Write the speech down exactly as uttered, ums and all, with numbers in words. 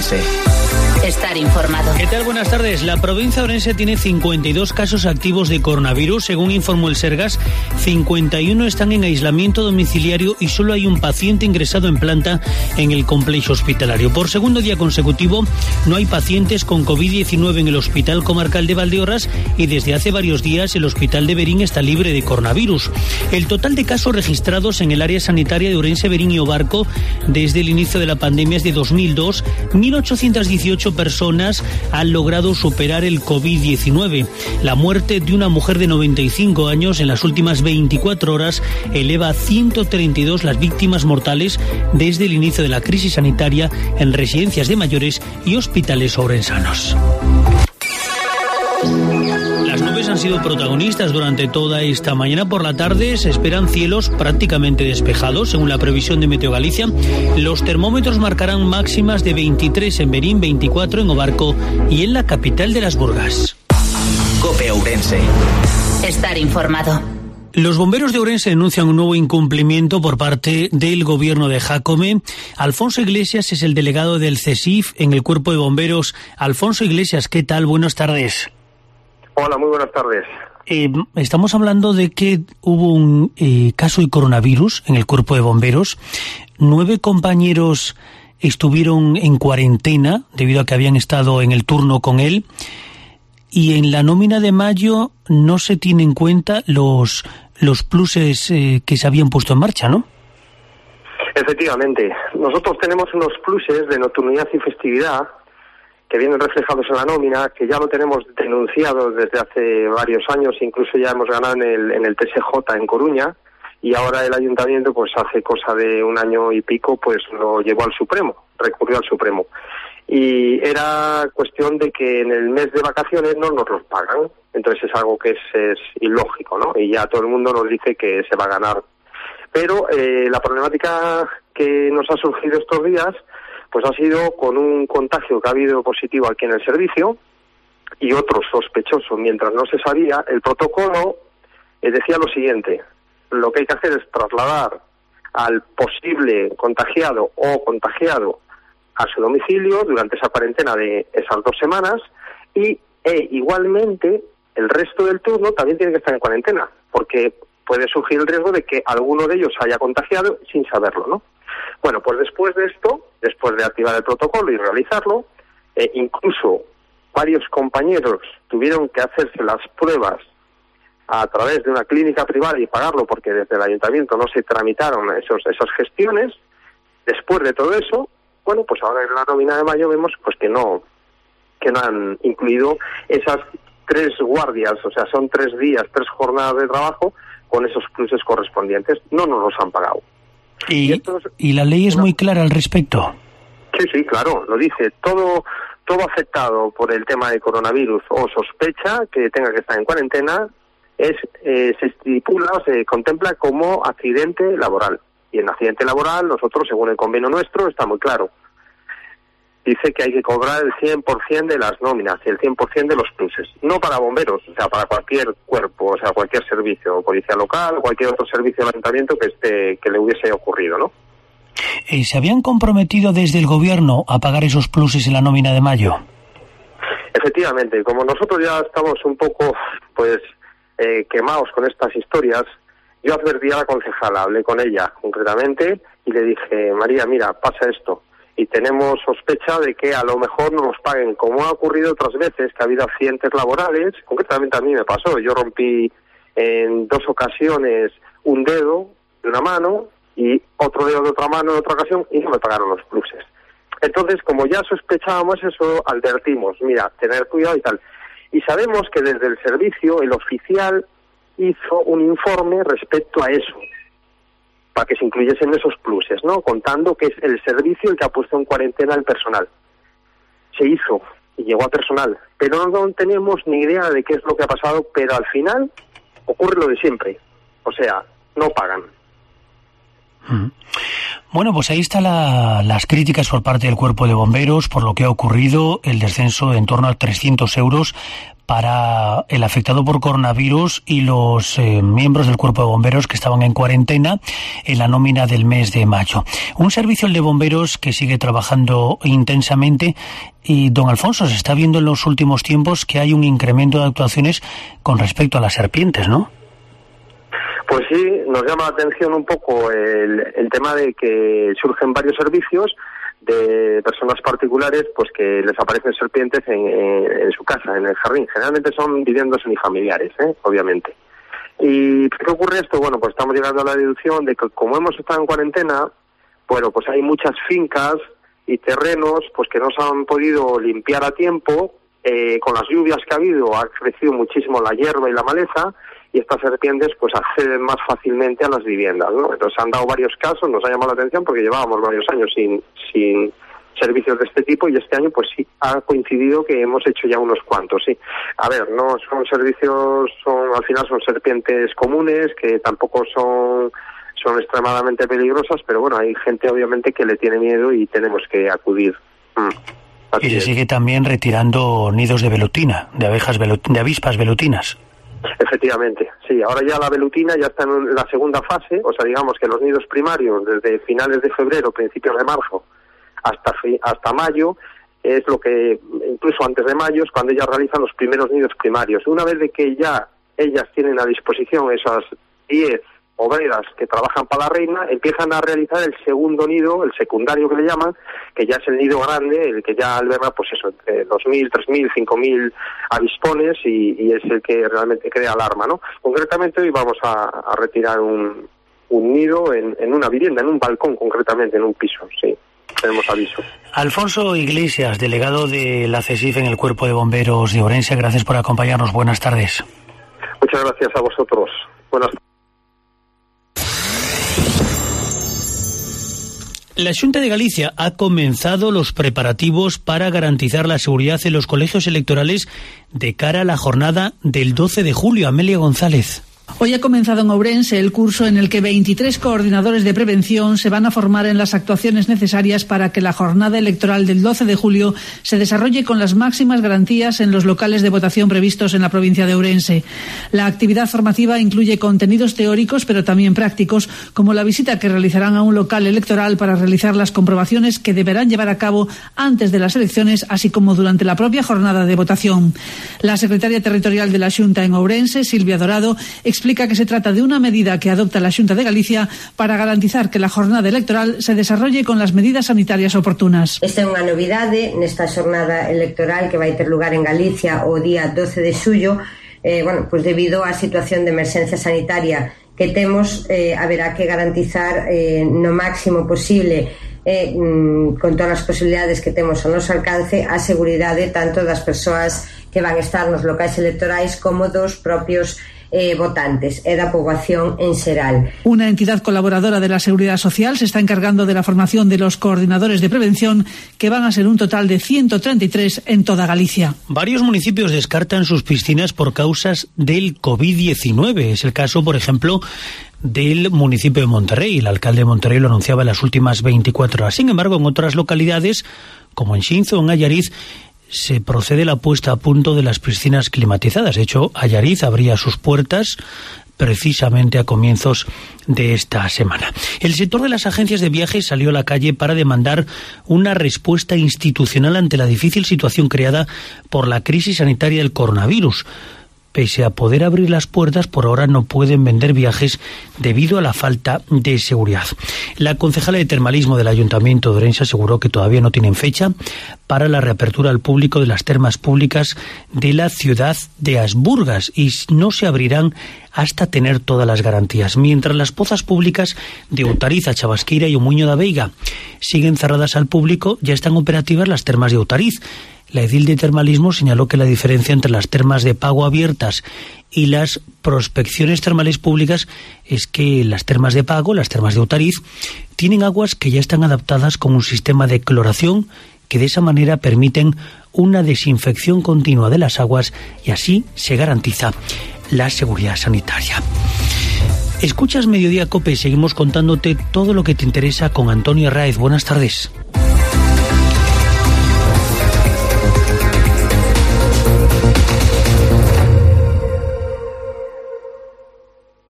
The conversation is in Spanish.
Ourense. Estar informado. ¿Qué tal? Buenas tardes. La provincia de Ourense tiene cincuenta y dos casos activos de coronavirus. Según informó el Sergas, cincuenta y uno están en aislamiento domiciliario y solo hay un paciente ingresado en planta en el complejo hospitalario. Por segundo día consecutivo, no hay pacientes con covid diecinueve en el Hospital Comarcal de Valdeorras y desde hace varios días el Hospital de Verín está libre de coronavirus. El total de casos registrados en el área sanitaria de Ourense, Verín y Obarco desde el inicio de la pandemia es de dos mil dos. mil ochocientas dieciocho personas han logrado superar el covid diecinueve. La muerte de una mujer de noventa y cinco años en las últimas veinticuatro horas eleva a ciento treinta y dos las víctimas mortales desde el inicio de la crisis sanitaria en residencias de mayores y hospitales ourensanos. Las nubes han sido protagonistas durante toda esta mañana. Por la tarde se esperan cielos prácticamente despejados, según la previsión de Meteo Galicia. Los termómetros marcarán máximas de veintitrés en Verín, veinticuatro en Obarco y en la capital de las Burgas. COPE Ourense. Estar informado. Los bomberos de Ourense denuncian un nuevo incumplimiento por parte del gobierno de Jácome. Alfonso Iglesias es el delegado del CESIF en el Cuerpo de Bomberos. Alfonso Iglesias, ¿qué tal? Buenas tardes. Hola, muy buenas tardes. Eh, estamos hablando de que hubo un eh, caso de coronavirus en el Cuerpo de Bomberos. Nueve compañeros estuvieron en cuarentena debido a que habían estado en el turno con él. Y en la nómina de mayo no se tienen en cuenta los, los pluses eh, que se habían puesto en marcha, ¿no? Efectivamente. Nosotros tenemos unos pluses de nocturnidad y festividad que vienen reflejados en la nómina, que ya lo tenemos denunciado desde hace varios años, incluso ya hemos ganado en el, en el T S J en Coruña, y ahora el ayuntamiento, pues hace cosa de un año y pico, pues lo llevó al Supremo, recurrió al Supremo. Y era cuestión de que en el mes de vacaciones no nos los pagan, entonces es algo que es, es ilógico, ¿no? Y ya todo el mundo nos dice que se va a ganar. Pero eh, la problemática que nos ha surgido estos días pues ha sido con un contagio que ha habido positivo aquí en el servicio y otro sospechoso. Mientras no se sabía, el protocolo eh, decía lo siguiente: lo que hay que hacer es trasladar al posible contagiado o contagiado a su domicilio durante esa cuarentena de esas dos semanas y e, igualmente el resto del turno también tiene que estar en cuarentena, porque puede surgir el riesgo de que alguno de ellos haya contagiado sin saberlo, ¿no? Bueno, pues después de esto, después de activar el protocolo y realizarlo, eh, incluso varios compañeros tuvieron que hacerse las pruebas a través de una clínica privada y pagarlo porque desde el ayuntamiento no se tramitaron esos, esas gestiones. Después de todo eso, bueno, pues ahora en la nómina de mayo vemos pues que no, que no han incluido esas tres guardias, o sea, son tres días, tres jornadas de trabajo con esos pluses correspondientes. No nos los han pagado. Y, y, y la ley es muy clara al respecto. Sí, sí, claro, lo dice. Todo todo afectado por el tema de coronavirus o sospecha que tenga que estar en cuarentena es eh, se estipula o se contempla como accidente laboral. Y en accidente laboral, nosotros, según el convenio nuestro, está muy claro. Dice que hay que cobrar el cien por ciento de las nóminas y el cien por ciento de los pluses. No para bomberos, o sea, para cualquier cuerpo, o sea, cualquier servicio, policía local, cualquier otro servicio de ayuntamiento que esté, que le hubiese ocurrido, ¿no? Eh, ¿Se habían comprometido desde el gobierno a pagar esos pluses en la nómina de mayo? Efectivamente, como nosotros ya estamos un poco, pues, eh, quemados con estas historias, yo advertí a la concejala, hablé con ella concretamente y le dije: María, mira, pasa esto. Y tenemos sospecha de que a lo mejor no nos paguen, como ha ocurrido otras veces, que ha habido accidentes laborales. Concretamente a mí me pasó, yo rompí en dos ocasiones un dedo de una mano y otro dedo de otra mano en otra ocasión y no me pagaron los pluses. Entonces, como ya sospechábamos eso, advertimos, mira, tener cuidado y tal. Y sabemos que desde el servicio el oficial hizo un informe respecto a eso, para que se incluyesen esos pluses, ¿no? Contando que es el servicio el que ha puesto en cuarentena al personal. Se hizo y llegó a personal, pero no tenemos ni idea de qué es lo que ha pasado, pero al final ocurre lo de siempre, o sea, no pagan. Bueno, pues ahí están la, las críticas por parte del Cuerpo de Bomberos por lo que ha ocurrido, el descenso de en torno a trescientos euros para el afectado por coronavirus y los eh, miembros del Cuerpo de Bomberos que estaban en cuarentena en la nómina del mes de mayo. Un servicio, el de bomberos, que sigue trabajando intensamente. Y, don Alfonso, se está viendo en los últimos tiempos que hay un incremento de actuaciones con respecto a las serpientes, ¿no? Pues sí, nos llama la atención un poco el, el tema de que surgen varios servicios de personas particulares pues que les aparecen serpientes en, en, en su casa, en el jardín. Generalmente son viviendas unifamiliares, ¿eh? Obviamente. ¿Y qué ocurre esto? Bueno, pues estamos llegando a la deducción de que como hemos estado en cuarentena, bueno, pues hay muchas fincas y terrenos pues que no se han podido limpiar a tiempo. Eh, con las lluvias que ha habido ha crecido muchísimo la hierba y la maleza, y estas serpientes pues acceden más fácilmente a las viviendas, ¿no? Entonces han dado varios casos, nos ha llamado la atención porque llevábamos varios años sin sin servicios de este tipo, y este año pues sí ha coincidido que hemos hecho ya unos cuantos, sí. A ver, no son servicios, son al final son serpientes comunes que tampoco son son extremadamente peligrosas, pero bueno, hay gente obviamente que le tiene miedo y tenemos que acudir. Mm. Y se sigue también retirando nidos de velutina, de abejas velut- de avispas velutinas. Efectivamente, sí. Ahora ya la velutina ya está en la segunda fase, o sea, digamos que los nidos primarios desde finales de febrero, principios de marzo, hasta fi- hasta mayo, es lo que, incluso antes de mayo, es cuando ellas realizan los primeros nidos primarios. Una vez de que ya ellas tienen a disposición esas diez obreras que trabajan para la reina, empiezan a realizar el segundo nido, el secundario que le llaman, que ya es el nido grande, el que ya alberga pues eso, entre dos mil, tres mil, cinco mil avispones, y, y es el que realmente crea alarma, ¿no? Concretamente hoy vamos a, a retirar un, un nido en, en una vivienda, en un balcón concretamente, en un piso, sí, tenemos aviso. Alfonso Iglesias, delegado de la CESIF en el Cuerpo de Bomberos de Ourense, gracias por acompañarnos, buenas tardes. Muchas gracias a vosotros, buenas tardes. La Xunta de Galicia ha comenzado los preparativos para garantizar la seguridad en los colegios electorales de cara a la jornada del doce de julio. Amelia González. Hoy ha comenzado en Ourense el curso en el que veintitrés coordinadores de prevención se van a formar en las actuaciones necesarias para que la jornada electoral del doce de julio se desarrolle con las máximas garantías en los locales de votación previstos en la provincia de Ourense. La actividad formativa incluye contenidos teóricos pero también prácticos, como la visita que realizarán a un local electoral para realizar las comprobaciones que deberán llevar a cabo antes de las elecciones, así como durante la propia jornada de votación. La secretaria territorial de la Xunta en Ourense, Silvia Dorado, explica que se trata de una medida que adopta la Xunta de Galicia para garantizar que la jornada electoral se desarrolle con las medidas sanitarias oportunas. Esta é unha novidade nesta xornada electoral que vai ter lugar en Galicia o día doce de xullo, eh, bueno, pues debido á situación de emerxencia sanitaria que temos, eh, haberá que garantizar eh, no máximo posible eh, mm, con todas as posibilidades que temos ao noso alcance a seguridade tanto das persoas que van estar nos locais electorais como dos propios Eh, votantes e da poboación en xeral. Una entidad colaboradora de la Seguridad Social se está encargando de la formación de los coordinadores de prevención, que van a ser un total de ciento treinta y tres en toda Galicia. Varios municipios descartan sus piscinas por causas del covid diecinueve. Es el caso, por ejemplo, del municipio de Monterrey. El alcalde de Monterrey lo anunciaba en las últimas veinticuatro horas. Sin embargo, en otras localidades, como en Xinzo o en Allariz, se procede la puesta a punto de las piscinas climatizadas. De hecho, Allariz abría sus puertas precisamente a comienzos de esta semana. El sector de las agencias de viajes salió a la calle para demandar una respuesta institucional ante la difícil situación creada por la crisis sanitaria del coronavirus. Pese a poder abrir las puertas, por ahora no pueden vender viajes debido a la falta de seguridad. La concejala de termalismo del Ayuntamiento de Ourense aseguró que todavía no tienen fecha para la reapertura al público de las termas públicas de la ciudad de Asburgas y no se abrirán hasta tener todas las garantías. Mientras las pozas públicas de Outariz, Chabasqueira y Omuño da Veiga siguen cerradas al público, ya están operativas las termas de Outariz. La edil de termalismo señaló que la diferencia entre las termas de pago abiertas y las prospecciones termales públicas es que las termas de pago, las termas de Outariz, tienen aguas que ya están adaptadas con un sistema de cloración que de esa manera permiten una desinfección continua de las aguas y así se garantiza la seguridad sanitaria. Escuchas Mediodía Cope, seguimos contándote todo lo que te interesa con Antonio Raiz. Buenas tardes.